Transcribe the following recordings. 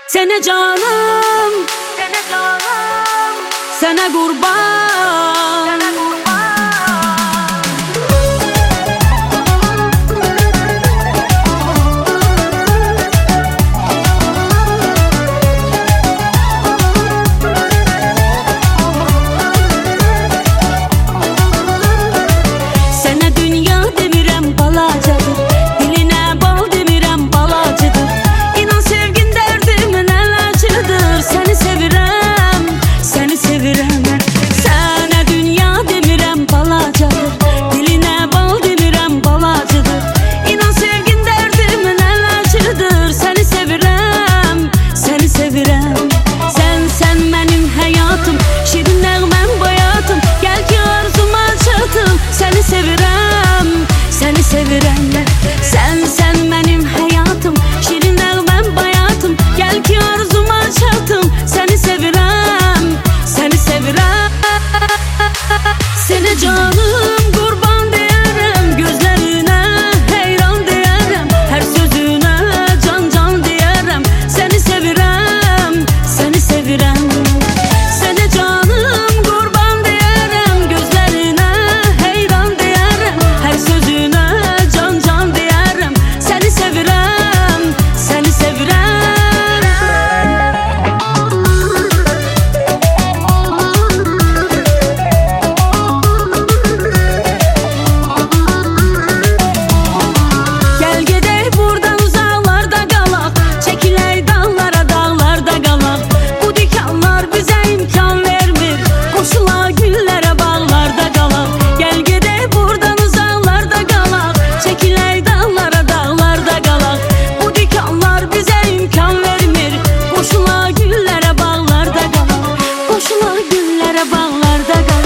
Sənə canım, sənə qurban. Sənə dünya demirəm balacadır, dilinə bal demirəm balacıdır. İnan sevgin dərdimin əlacıdır. Səni sevirəm, səni sevirəm. Sənə dünya demirəm balacadır, dilinə bal demirəm balacıdır. İnan sevgin dərdimin əlacıdır. Səni sevirəm, səni sevirəm. Sən mənim həyatım, şirin nəğməm bayatım. Gəl ki arzuma çatım. Səni sevirəm, səni sevirəm. Sən mənim həyatım, şirin nəğməm bayatım. Gəl ki arzuma çatım. Səni sevirəm, səni sevirəm. Sənə canım qurban deyərəm, gözlərinə heyran deyərəm, hər sözünə can deyərəm. Səni sevirəm, səni sevirəm. Sənə canım qurban deyərəm, gözlərinə heyran deyərəm, hər sözünə can deyərəm. Səni sevirəm, səni sevirəm. Gəl gedək buradan uzaqlarda qalaq, çəkilək dağlara dağlarda qalaq. Bu dikanlar bizə imkan vermir, qoşulaq güllərə bağlarda qalaq. Gəl gedək buradan uzaqlarda qalaq, çəkilək dağlara dağlarda qalaq. Bu dikanlar bizə imkan vermir, qoşulaq güllərə bağlarda qalaq. Qoşulaq güllərə bağlarda qalaq.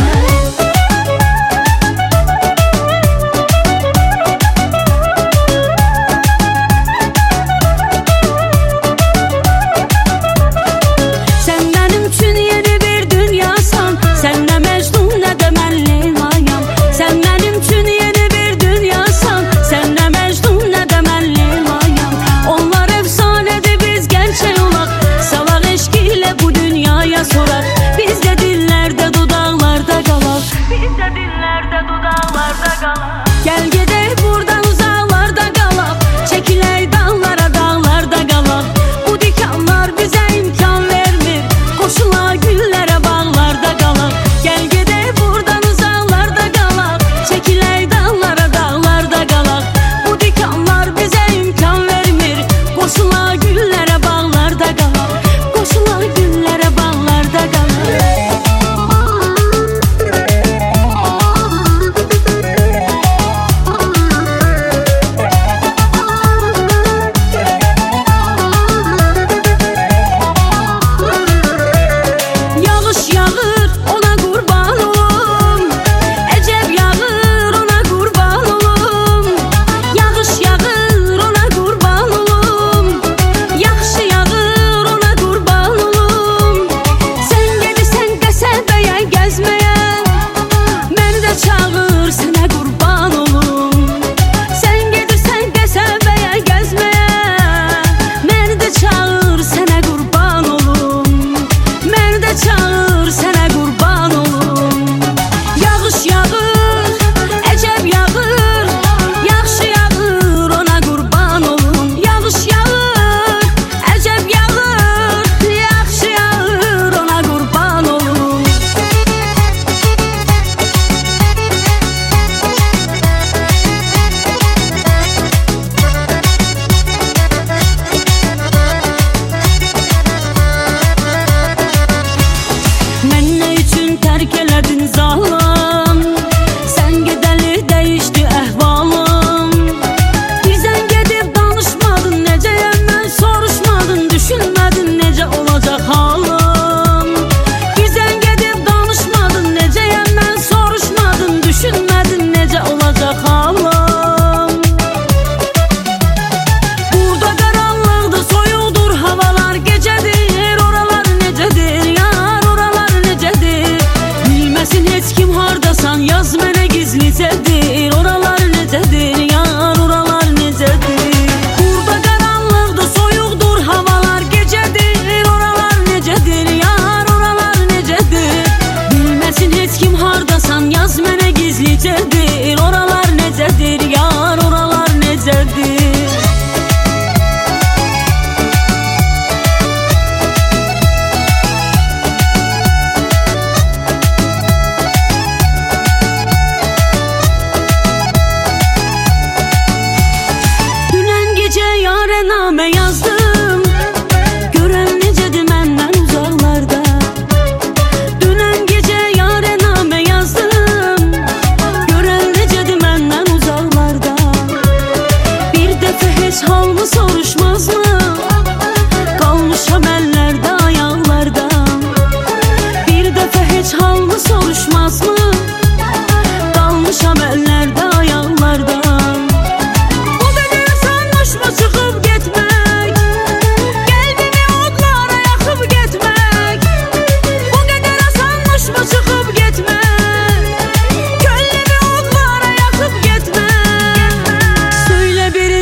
Sən mənim üçün yeni bir dünyasan, sən nə Məcnun, nə də mən Leylayam. Sən mənim üçün yeni bir dünyasan, sən nə Məcnun, nə də mən Leylayam. Onlar əfsanədir, biz gerçək olaq, salaq eşq ilə bu dünyaya soraq. Biz də dillərdə, dudaqlarda qalaq. Biz də dillərdə, dudaqlarda qalaq. Gəl gedək buradan uzaqlarda qalaq, çəkilək dağlara dağlarda qalaq. Bu dikanlar bizə imkan vermir, qoşulaq güllərə bağlarda qalaq. Gəl gedək buradan uzaqlarda qalaq, çəkilək dağlara dağlarda qalaq. Bu dikanlar bizə imkan vermir, qoşulaq güllərə bağlarda qalaq. Qoşulaq güllərə bağlarda qalaq. Yağış yağır, ona qurban olum. Əcəb yağır, ona qurban olum. Yağış yağır, ona qurban olum. Yaxşı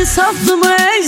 insaflı mı